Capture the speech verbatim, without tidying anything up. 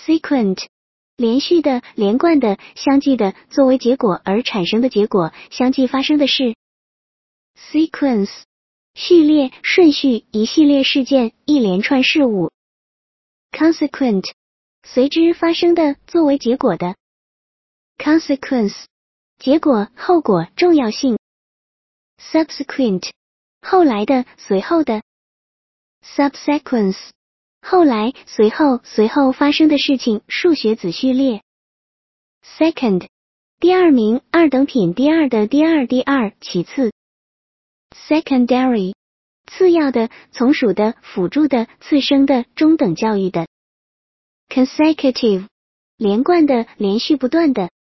Sequent 连续的、连贯的、相继的，作为结果而产生的结果，相继发生的事。Sequence 序列、顺序，一系列事件，一连串事物。Consequent 随之发生的，作为结果的。Consequence 结果、后果、重要性。Subsequent 后来的、随后的。Subsequence后来、随后、随后发生的事情，数学子序列。Second 第二名，二等品，第二的，第二，第二，其次。Secondary 次要的、从属的、辅助的、次生的、中等教育的。Consecutive 连贯的、连续不断的。